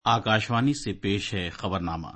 आकाशवाणी से पेश है खबरनामा।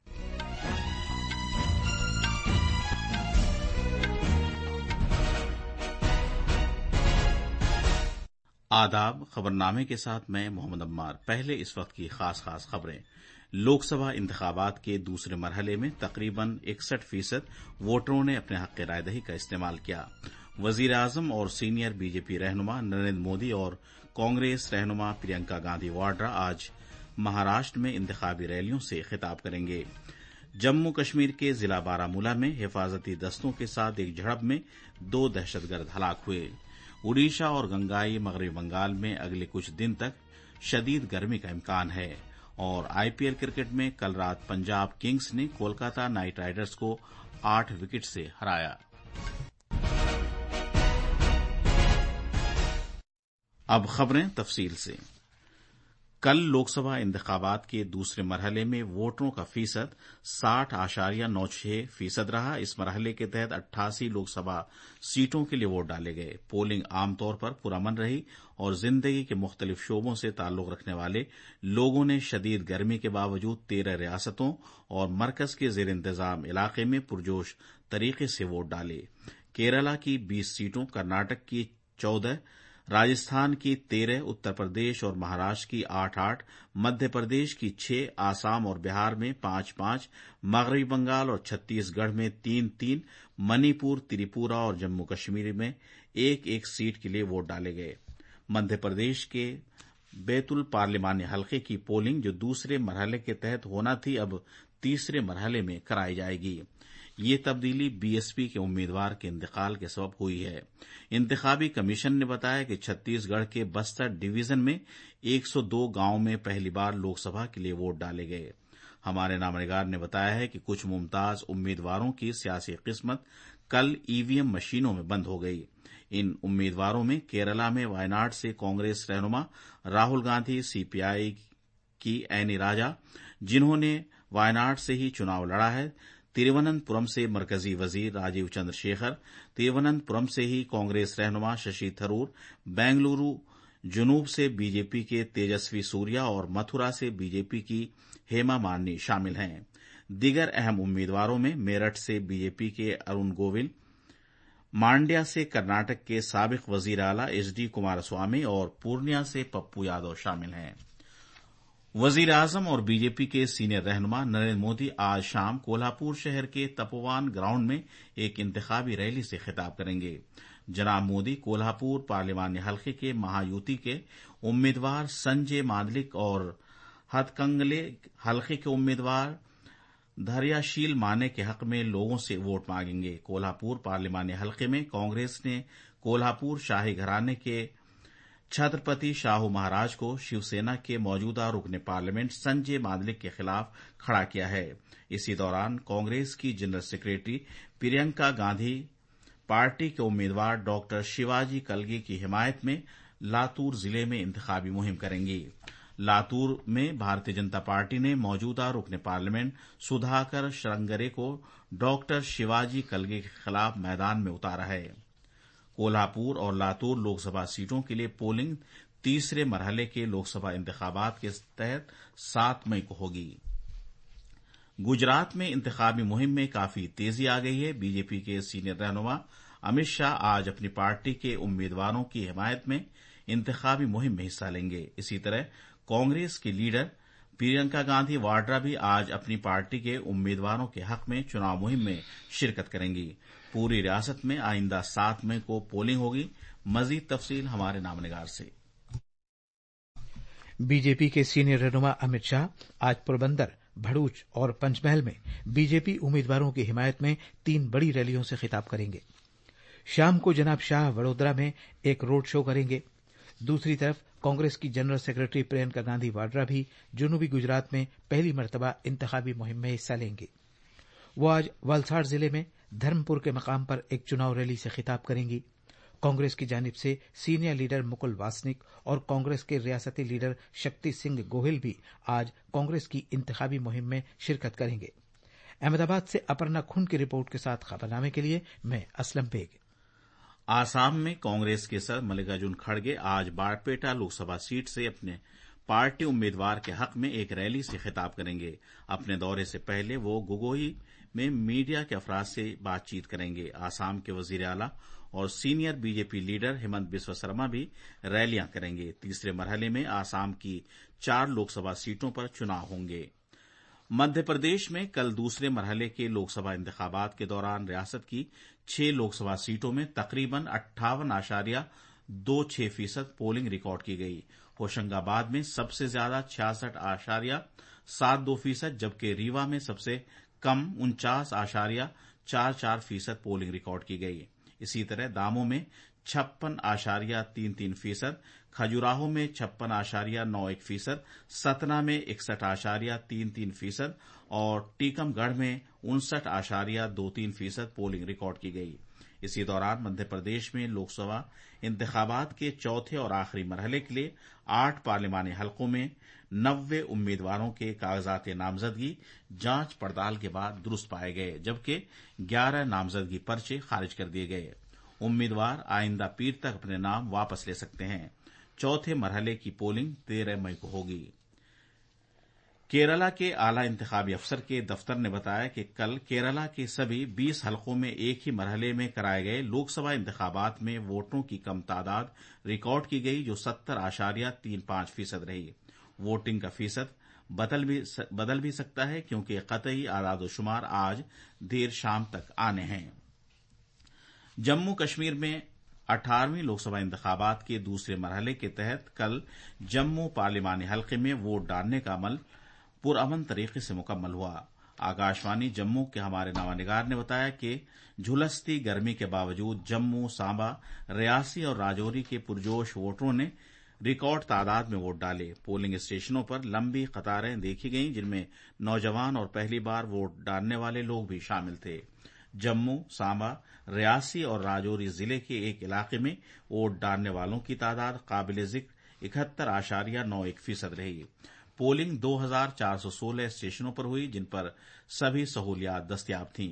आदाब। खबरनामे के साथ मैं मोहम्मद अम्मार। पहले इस वक्त की खास खबरें। लोकसभा इंतखाबात के दूसरे मरहले में तकरीबन 61% वोटरों ने अपने हक रायदही का इस्तेमाल किया। वजीर आजम और सीनियर बीजेपी रहनुमा नरेंद्र मोदी और कांग्रेस रहनुमा प्रियंका गांधी वाड्रा आज महाराष्ट्र में इंतखाबी रैलियों से खिताब करेंगे। जम्मू कश्मीर के जिला बारामूला में हिफाजती दस्तों के साथ एक झड़प में 2 दहशतगर्द हलाक हुए। ओडिशा और गंगाई मगरबी बंगाल में अगले कुछ दिन तक शदीद गर्मी का इम्कान है। और आईपीएल क्रिकेट में कल रात पंजाब किंग्स ने कोलकाता नाइट राइडर्स को 8 विकेट से हराया। अब खबरें तफसील से। कल लोकसभा इंतखाबात के दूसरे मरहले में वोटरों का फीसद 60.96% रहा। इस मरहले के तहत 88 लोकसभा सीटों के लिए वोट डाले गए। पोलिंग आमतौर पर पुरअमन रही और जिंदगी के मुख्तलिफ शोबों से ताल्लुक रखने वाले लोगों ने शदीद गर्मी के बावजूद 13 रियासतों और मरकज के जेर इंतजाम इलाके में पुरजोश तरीके से वोट डाले। केरला की 20 सीटों, कर्नाटक की 14, राजस्थान की 13, उत्तर प्रदेश और महाराष्ट्र की 8-8, मध्य प्रदेश की 6, आसाम और बिहार में 5-5, मगरबी बंगाल और छत्तीसगढ़ में 3-3, मणिपुर, त्रिपुरा और जम्मू कश्मीर में 1-1 सीट के लिए वोट डाले गए। मध्य प्रदेश के बैतुल पार्लिमानी हलके की पोलिंग, जो दूसरे मरहले के तहत होना थी, अब तीसरे मरहले में कराई जाएगी। ये तब्दीली बीएसपी के उम्मीदवार के इंतकाल के सबब हुई है। इंतखाबी कमीशन ने बताया कि छत्तीसगढ़ के बस्तर डिवीजन में 102 गांवों में पहली बार लोकसभा के लिए वोट डाले गए। हमारे नामनिगार ने बताया है कि कुछ मुमताज उम्मीदवारों की सियासी किस्मत कल ईवीएम मशीनों में बंद हो गई। इन उम्मीदवारों में केरला में वायनाड से कांग्रेस रहनुमा राहुल गांधी, सीपीआई की एनी राजा, जिन्होंने वायनाड से ही चुनाव लड़ा है, तिरुवनंतपुरम से मरकजी वजीर राजीव चंद्रशेखर, तिरुवनंतपुरम से ही कांग्रेस रहनुमा शशि थरूर, बेंगलुरु जुनूब से बीजेपी के तेजस्वी सूर्या और मथुरा से बीजेपी की हेमा मालिनी शामिल हैं। दीगर अहम उम्मीदवारों में मेरठ से बीजेपी के अरुण गोविल, मांड्या से कर्नाटक के साबिक वजीर आला एचडी कुमारस्वामी और पूर्णिया से पप्पू यादव शामिल हैं। वजीर आजम और बीजेपी के सीनियर रहनुमा नरेंद्र मोदी आज शाम कोल्हापुर शहर के तपोवन ग्राउंड में एक इंतखाबी रैली से खिताब करेंगे। जनाब मोदी कोल्हापुर पार्लिमानी हलके के महायुति के उम्मीदवार संजय मांडलिक और हथकंगले हलके के उम्मीदवार धैर्यशील माने के हक में लोगों से वोट मांगेंगे। कोल्हापुर पार्लिमानी हलके में कांग्रेस ने कोल्हापुर शाही घराने के छत्रपति शाहू महाराज को शिवसेना के मौजूदा रुकने पार्लियामेंट संजय मांडलिक के खिलाफ खड़ा किया है। इसी दौरान कांग्रेस की general secretary Priyanka Gandhi party के उम्मीदवार डॉक्टर शिवाजी कलगी की हिमायत में लातूर जिले में इंतखाबी मुहिम करेंगी। लातूर में भारतीय जनता पार्टी ने मौजूदा रुकने पार्लियामेंट सुधाकर श्रृंगरे को डॉक्टर शिवाजी कलगी के खिलाफ मैदान में उतारा है। कोल्हापुर और लातूर लोकसभा सीटों के लिए पोलिंग तीसरे मरहले के लोकसभा इंतखाबात के तहत 7 मई को होगी। गुजरात में इंतखाबी मुहिम में काफी तेजी आ गई है। बीजेपी के सीनियर रहनुमा अमित शाह आज अपनी पार्टी के उम्मीदवारों की हिमायत में इंतखाबी मुहिम में हिस्सा लेंगे। इसी तरह कांग्रेस की लीडर प्रियंका गांधी वाड्रा भी आज अपनी पार्टी के उम्मीदवारों के हक में चुनाव मुहिम में शिरकत करेंगी। पूरी रियासत में आइंदा 7 मई को पोलिंग होगी। मजीद तफसील हमारे नामनिगार से। बीजेपी के सीनियर रहनुमा अमित शाह आज पोरबंदर, भरूच और पंचमहल में बीजेपी उम्मीदवारों की हिमायत में 3 बड़ी रैलियों से खिताब करेंगे। शाम को जनाब शाह वडोदरा में एक रोड शो करेंगे। दूसरी तरफ कांग्रेस की जनरल सेक्रेटरी प्रियंका गांधी वाड्रा भी जनूबी गुजरात में पहली मरतबा इंतखाबी मुहिम में हिस्सा लेंगे। वो आज वलसाड़ जिले में धर्मपुर के मकाम पर एक चुनाव रैली से खिताब करेंगी। कांग्रेस की जानिब से सीनियर लीडर मुकुल वासनिक और कांग्रेस के रियासती लीडर शक्ति सिंह गोहिल भी आज कांग्रेस की इंतखाबी मुहिम में शिरकत करेंगे। अहमदाबाद से अपर्णा खुन की रिपोर्ट के साथ खबरनामे के लिए मैं असलम बेग। आसाम में कांग्रेस के सदस्य मल्लिकार्जुन खड़गे आज बारपेटा लोकसभा सीट से अपने पार्टी उम्मीदवार के हक में एक रैली से खिताब करेंगे। अपने दौरे से पहले वो गुगोई में मीडिया के अफराद से बातचीत करेंगे। आसाम के वजीर आला और senior BJP leader Himanta Biswa Sarma भी रैलियां करेंगे। तीसरे मरहले में आसाम की 4 लोकसभा सीटों पर चुनाव होंगे। मध्य प्रदेश में कल दूसरे मरहले के लोकसभा इंतखाबात के दौरान रियासत की 6 लोकसभा सीटों में तकरीबन 58.26% पोलिंग रिकॉर्ड की गई। होशंगाबाद में सबसे ज्यादा 66.72%, जबकि रीवा में सबसे कम 49.44% पोलिंग रिकॉर्ड की गई। इसी तरह दामों में 56.33%, खजुराहो में 56.91%, सतना में 61.33% और टीकमगढ़ में 59.23% पोलिंग रिकॉर्ड की गई। इसी दौरान मध्य प्रदेश में लोकसभा इंतखाबात के चौथे और आखिरी मरहले के लिए 8 पार्लिमानी हलकों में 90 उम्मीदवारों के कागजात नामजदगी जांच पड़ताल के बाद दुरुस्त पाए गए, जबकि 11 नामजदगी पर्चे खारिज कर दिए गए। उम्मीदवार आइंदा पीर तक अपने नाम वापस ले सकते हैं। चौथे मरहले की पोलिंग 13 मई को होगी। केरला के आला इंतखाबी अफसर के दफ्तर ने बताया कि कल केरला के सभी 20 हलकों में एक ही मरहले में कराए गए लोकसभा इंतखाबात में वोटों की कम तादाद रिकॉर्ड की गई, जो 70.35% रही। वोटिंग का फीसद बदल भी सकता है, क्योंकि कतई आदादोशुमार आज देर शाम तक आने हैं। जम्मू कश्मीर में 18वीं लोकसभा इंतखाबात के दूसरे मरहले के तहत कल जम्मू पार्लिमानी हलके में वोट डालने का अमल पुरअमन तरीके से मुकम्मल हुआ। आकाशवाणी जम्मू के हमारे नवानिगार ने बताया कि झुलसती गर्मी के बावजूद जम्मू, सांबा, रियासी और राजौरी के पुरजोश वोटरों ने रिकॉर्ड तादाद में वोट डाले। पोलिंग स्टेशनों पर लंबी कतारें देखी गईं, जिनमें नौजवान और पहली बार वोट डालने वाले लोग भी शामिल थे। जम्मू, सांबा, रियासी और राजौरी जिले के एक इलाके में वोट डालने वालों की तादाद काबिल जिक्र 71.91% रही। पोलिंग 2416 स्टेशनों पर हुई, जिन पर सभी सहूलियात दस्तयाब थीं।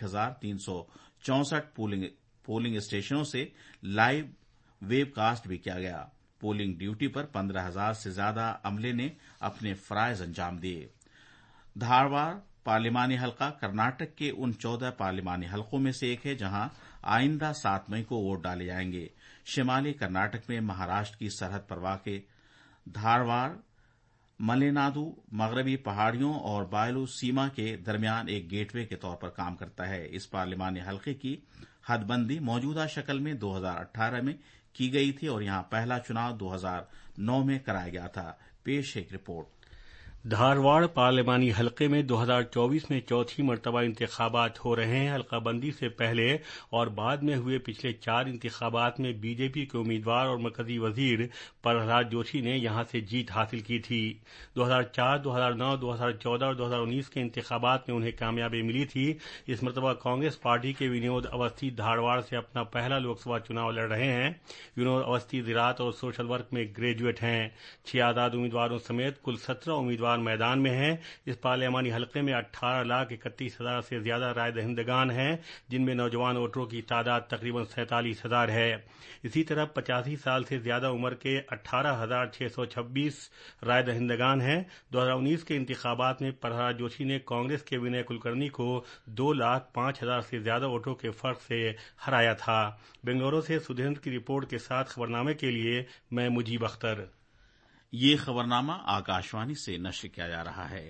1364 पोलिंग स्टेशनों से लाइव वेबकास्ट भी किया गया। पोलिंग ड्यूटी पर 15,000 से ज्यादा अमले ने अपने फराइज अंजाम दिए। धारवाड़ पार्लिमानी हलका कर्नाटक के उन 14 पार्लिमानी हलकों में से एक है जहां आइंदा 7 मई को वोट डाले जाएंगे। शिमाली कर्नाटक में महाराष्ट्र की सरहद पर वाक़ धारवाड़ मलेनाडु मगरबी पहाड़ियों और बायलू सीमा के दरमियान एक गेटवे के तौर पर काम करता है। इस पार्लिमानी हलके की हदबंदी मौजूदा शक्ल में 2018 में की गई थी और यहां पहला चुनाव 2009 में कराया गया था। पेश है एक रिपोर्ट। धारवाड़ पार्लिमानी हलके में 2024 में चौथी मरतबा इंतखाबात हो रहे हैं। हल्काबंदी से पहले और बाद में हुए पिछले 4 इंतखाबात में बीजेपी के उम्मीदवार और मरकजी वजीर प्रहलाद जोशी ने यहां से जीत हासिल की थी। 2004, 2009, 2014 और 2019 के इंतखाबात में उन्हें कामयाबी मिली थी। इस मरतबा कांग्रेस पार्टी के विनोद अवस्थी धारवाड़ से अपना पहला लोकसभा चुनाव लड़ रहे हैं। विनोद अवस्थी ज़राअत और सोशल वर्क में ग्रेजुएट हैं। 6 आजाद उम्मीदवारों समेत कुल 17 उम्मीदवार मैदान में हैं। इस पार्लिमानी हलके में 18,31,000 से ज्यादा राय दहिंदगान हैं, जिनमें नौजवान वोटरों की तादाद तकरीबन 47,000 है। इसी तरह 85 साल से ज्यादा उम्र के 18,626 राय दहिंदगान हैं। 2019 के इंतखाबात में प्रहलाद जोशी ने कांग्रेस के विनय कुलकर्णी को 2,05,000 से ज्यादा वोटों के फर्क से हराया था। बेंगलुरु से सुधींद्र की रिपोर्ट के साथ खबरनामे के लिए मैं मुजीब अख्तर। ये खबरनामा आकाशवाणी से नश्र किया जा रहा है।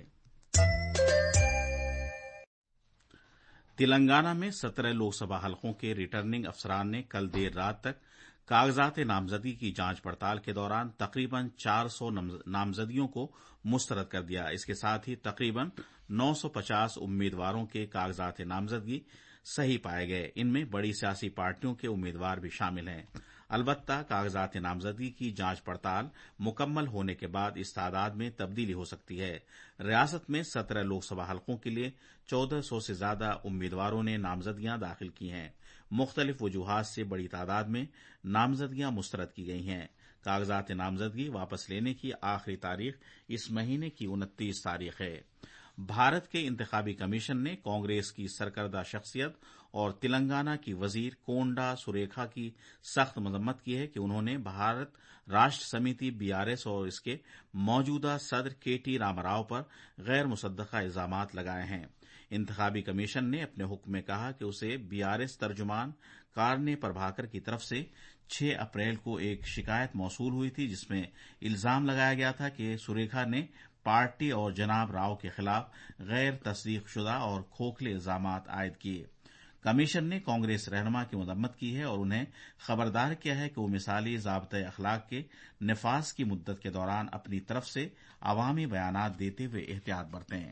तेलंगाना में 17 लोकसभा हलकों के रिटर्निंग अफसरान ने कल देर रात तक कागजात नामजदगी की जांच पड़ताल के दौरान तकरीबन 400 नामजदगियों को मुस्तरद कर दिया। इसके साथ ही तकरीबन 950 उम्मीदवारों के कागजात नामजदगी सही पाए गए। इनमें बड़ी सियासी पार्टियों के उम्मीदवार भी शामिल हैं। अलबत्ता कागजात नामजदगी की जांच पड़ताल मुकम्मल होने के बाद इस तादाद में तब्दीली हो सकती है। रियासत में 17 लोकसभा हलकों के लिए 1400 से ज्यादा उम्मीदवारों ने नामजदगियां दाखिल की हैं। मुख्तलिफ वजूहात से बड़ी तादाद में नामजदगियां मुस्तरद की गई हैं। कागजात नामजदगी वापस लेने की आखिरी तारीख इस महीने की 29 तारीख है। भारत के इंतखाबी कमीशन ने कांग्रेस की सरकर्दा शख्सियत और तेलंगाना की वजीर कोंडा सुरेखा की सख्त मजम्मत की है कि उन्होंने भारत राष्ट्र समिति बीआरएस और इसके मौजूदा सदर केटी रामाराव पर गैर मुसद्दका इल्जामात लगाए हैं। इंतखाबी कमीशन ने अपने हुक्म में कहा कि उसे बीआरएस तर्जुमान कारने प्रभाकर की तरफ से 6 अप्रैल को एक शिकायत मौसूल हुई थी, जिसमें इल्जाम लगाया गया था कि सुरेखा ने पार्टी और जनाब राव के खिलाफ गैर तस्दीकशुदा और खोखले इल्जामात आयद किए। कमीशन ने कांग्रेस रहनुमा की मजम्मत की है और उन्हें खबरदार किया है कि वो मिसाली ज़ाब्ते अखलाक के निफाज की मुद्दत के दौरान अपनी तरफ से अवामी बयानात देते हुए एहतियात बरतें।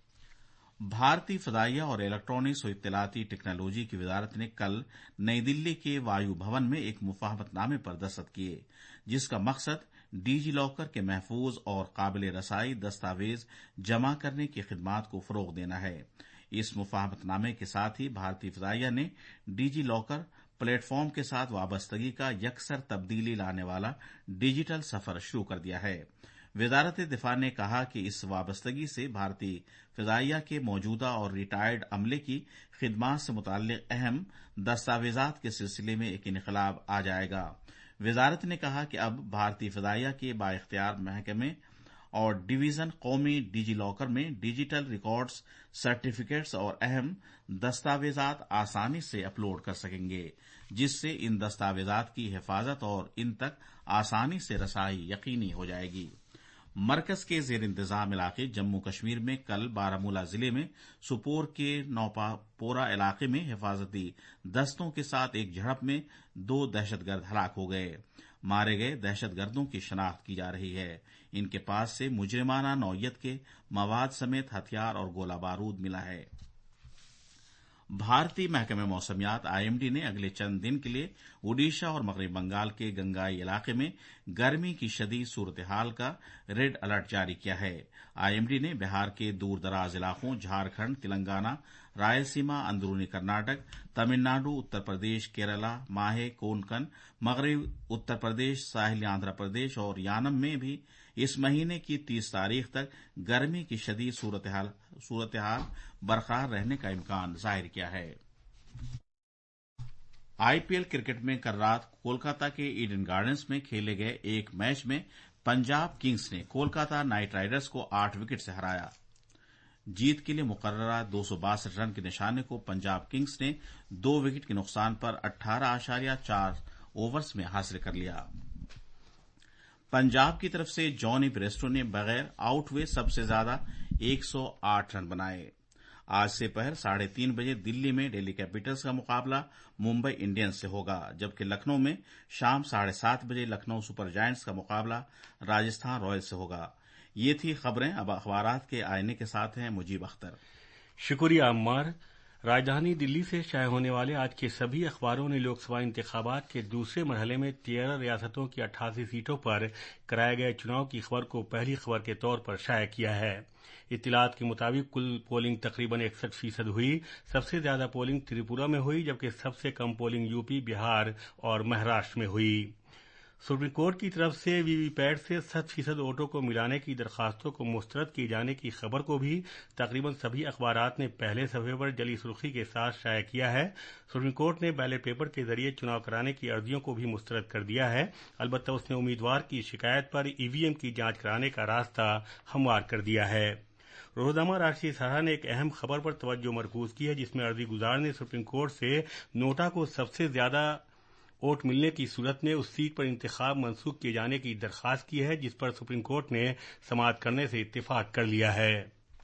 भारतीय फ़दाइया और इलेक्ट्रॉनिक्स और इत्तलाती टेक्नोलॉजी की वजारत ने कल नई दिल्ली के वायु भवन में एक मुफाहमतनामे पर दस्तखत किए, जिसका मकसद डिजी लॉकर के महफूज और काबिल रसाई दस्तावेज जमा करने की खिदमात को फरोग देना है। इस मुफाहमतनामे के साथ ही भारतीय फ़दाइया ने डिजी लॉकर प्लेटफॉर्म के साथ वाबस्तगी का यकसर तब्दीली लाने वाला डिजिटल सफर शुरू कर दिया है। वजारत दिफा ने कहा कि इस वाबस्तगी से भारतीय फ़दाइया के मौजूदा और रिटायर्ड अमले की खिदमात से मुताल्लिक अहम दस्तावेजात के सिलसिले में एक इनकलाब आ जाएगा। वजारत ने कहा कि अब भारतीय फ़दाइया के बाइख्तियार महकमे और डिवीजन कौमी डिजी लॉकर में डिजिटल रिकॉर्ड्स, सर्टिफिकेट्स और अहम दस्तावेजात आसानी से अपलोड कर सकेंगे, जिससे इन दस्तावेजात की हिफाजत और इन तक आसानी से रसाई यकीनी हो जाएगी। मरकज के जेर इंतजाम इलाके जम्मू कश्मीर में कल बारामूला जिले में सुपोर के नौपापोरा इलाके में हिफाजती दस्तों के साथ एक झड़प में 2 दहशतगर्द हलाक हो गए। मारे गए दहशतगर्दों की शनाख्त की जा रही है। इनके पास से मुजरिमाना नौयत के मवाद समेत हथियार और गोला बारूद मिला है। भारतीय महकमे मौसमियात आईएमडी ने अगले चंद दिन के लिए ओडिशा और मगरबी बंगाल के गंगाई इलाके में गर्मी की शदीद सूरत हाल का रेड अलर्ट जारी किया है। आईएमडी ने बिहार के दूर दराज इलाकों झारखंड, तेलंगाना, रायलसीमा, अंदरूनी कर्नाटक, तमिलनाडु, उत्तर प्रदेश, केरला, माहे, कोंकण, मगरबी उत्तर प्रदेश, साहिली आंध्र प्रदेश और यानम में भी इस महीने की 30 तारीख तक गर्मी की शदीद सूरत हाल बरकरार रहने का इम्कान जाहिर किया है। आईपीएल क्रिकेट में कल रात कोलकाता के ईडन गार्डन्स में खेले गए एक मैच में पंजाब किंग्स ने कोलकाता नाइट राइडर्स को 8 विकेट से हराया। जीत के लिए मुकर्ररा 262 रन के निशाने को पंजाब किंग्स ने 2 विकेट के नुकसान पर 18.4 ओवर्स में हासिल कर लिया। पंजाब की तरफ से जॉनी ब्रेस्टो ने बगैर आउट हुए सबसे ज्यादा 108 रन बनाए। आज से पहर 3:30 बजे दिल्ली में दिल्ली कैपिटल्स का मुकाबला मुंबई इंडियंस से होगा, जबकि लखनऊ में शाम 7:30 बजे लखनऊ सुपर जायंट्स का मुकाबला राजस्थान रॉयल्स से होगा। ये थी खबरें। अब अखबारात के आईने के साथ हैं मुजीब अख्तर। शुक्रिया अम्मार। राजधानी दिल्ली से शाये होने वाले आज के सभी अखबारों ने लोकसभा इंतखाबात के दूसरे मरहले में 13 रियासतों की 88 सीटों पर कराए गए चुनाव की खबर को पहली खबर के तौर पर शाया किया है। इत्तिलात के मुताबिक कुल पोलिंग तकरीबन 61% हुई। सबसे ज्यादा पोलिंग त्रिपुरा में हुई, जबकि सबसे कम पोलिंग यूपी, बिहार और महाराष्ट्र में हुई। सुप्रीम कोर्ट की तरफ से वीवीपैट से 100% वोटों को मिलाने की दरखास्तों को मुस्तरद किए जाने की खबर को भी तकरीबन सभी अखबारात ने पहले सफ़े पर जली सुर्खी के साथ शाया किया है। सुप्रीम कोर्ट ने बैलेट पेपर के जरिए चुनाव कराने की अर्जियों को भी मुस्तरद कर दिया है। अलबत्ता उसने उम्मीदवार की शिकायत पर ईवीएम की जांच कराने का रास्ता हमवार कर दिया है। रोज़नामा राष्ट्रीय सहारा ने एक अहम खबर पर तवज्जो मरकूज की है, जिसमें अर्जी गुजार ने सुप्रीम कोर्ट से नोटा को सबसे ज्यादा वोट मिलने की सूरत में उस सीट पर इंतखाब मनसूख किए जाने की दरखास्त की है, जिस पर सुप्रीम कोर्ट ने समाअत करने से इत्तेफाक कर लिया है।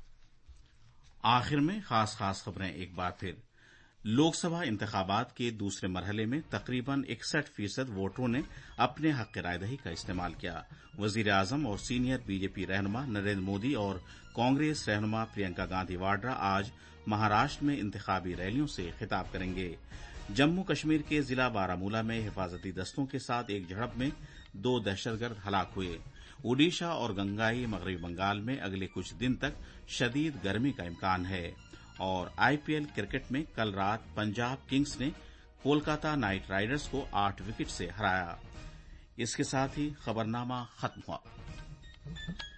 आखिर में खास खबरें एक बार फिर। लोकसभा इंतखाबात के दूसरे मरहले में तकरीबन 61% वोटरों ने अपने हक रायदही का इस्तेमाल किया। वजीर आजम और सीनियर बीजेपी रहनुमा नरेंद्र मोदी और कांग्रेस रहनुमा प्रियंका गांधी वाड्रा आज महाराष्ट्र में इंतखाबी रैलियों से खिताब करेंगे। जम्मू कश्मीर के जिला बारामूला में हिफाजती दस्तों के साथ एक झड़प में 2 दहशतगर्द हलाक हुए। ओडिशा और गंगाई मगरबी बंगाल में अगले कुछ दिन तक शदीद गर्मी का इम्कान है। और आईपीएल क्रिकेट में कल रात पंजाब किंग्स ने कोलकाता नाइट राइडर्स को 8 विकेट से हराया। इसके साथ ही खबरनामा खत्म हुआ।